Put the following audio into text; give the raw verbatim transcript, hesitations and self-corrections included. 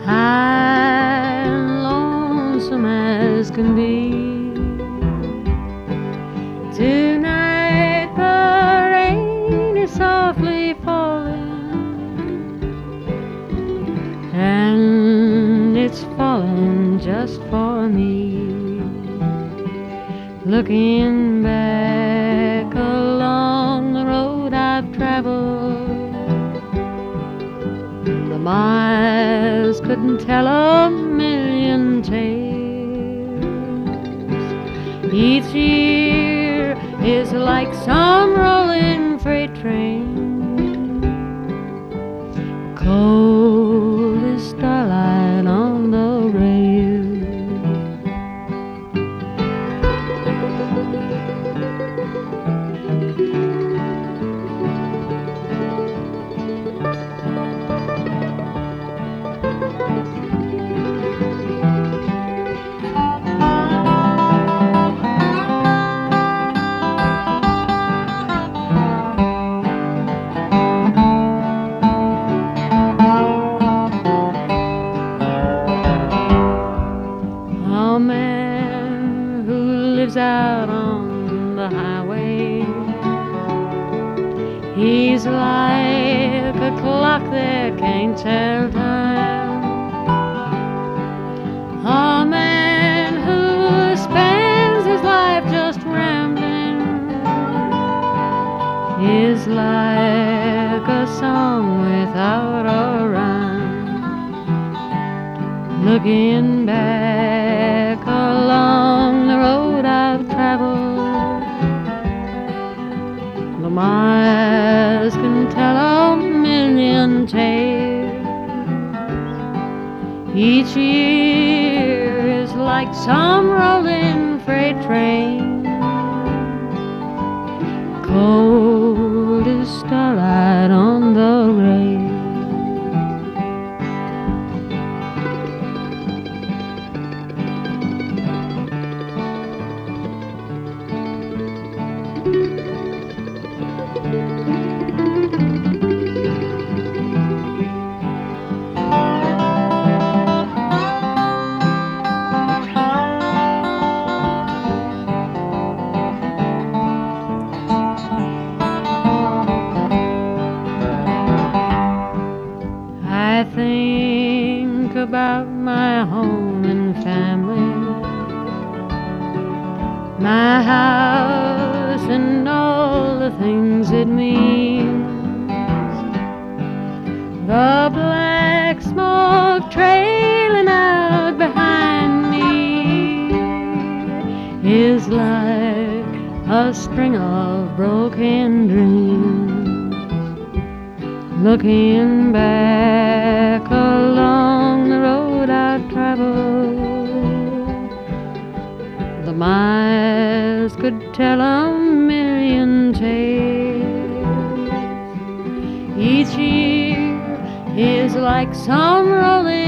high and lonesome as can be. Tonight the rain is softly falling, and it's falling just for me. Looking back along the road I've traveled, the miles couldn't tell a million tales. Each year is like some rolling freight train, cold as starlight on the rail. A man who lives out on the highway, he's like a clock that can't tell time. A man who spends his life just rambling is like a song without a rhyme. Looking back along the road I've traveled, the miles can tell a million tales. Each year is like some rolling freight train, cold as starlight on the rail. I think about my home and family, my house and all the things it means. The black smoke trailing out behind me is like a string of broken dreams. Looking back along the road I've traveled, the miles could tell a million tales. Each year is like some rolling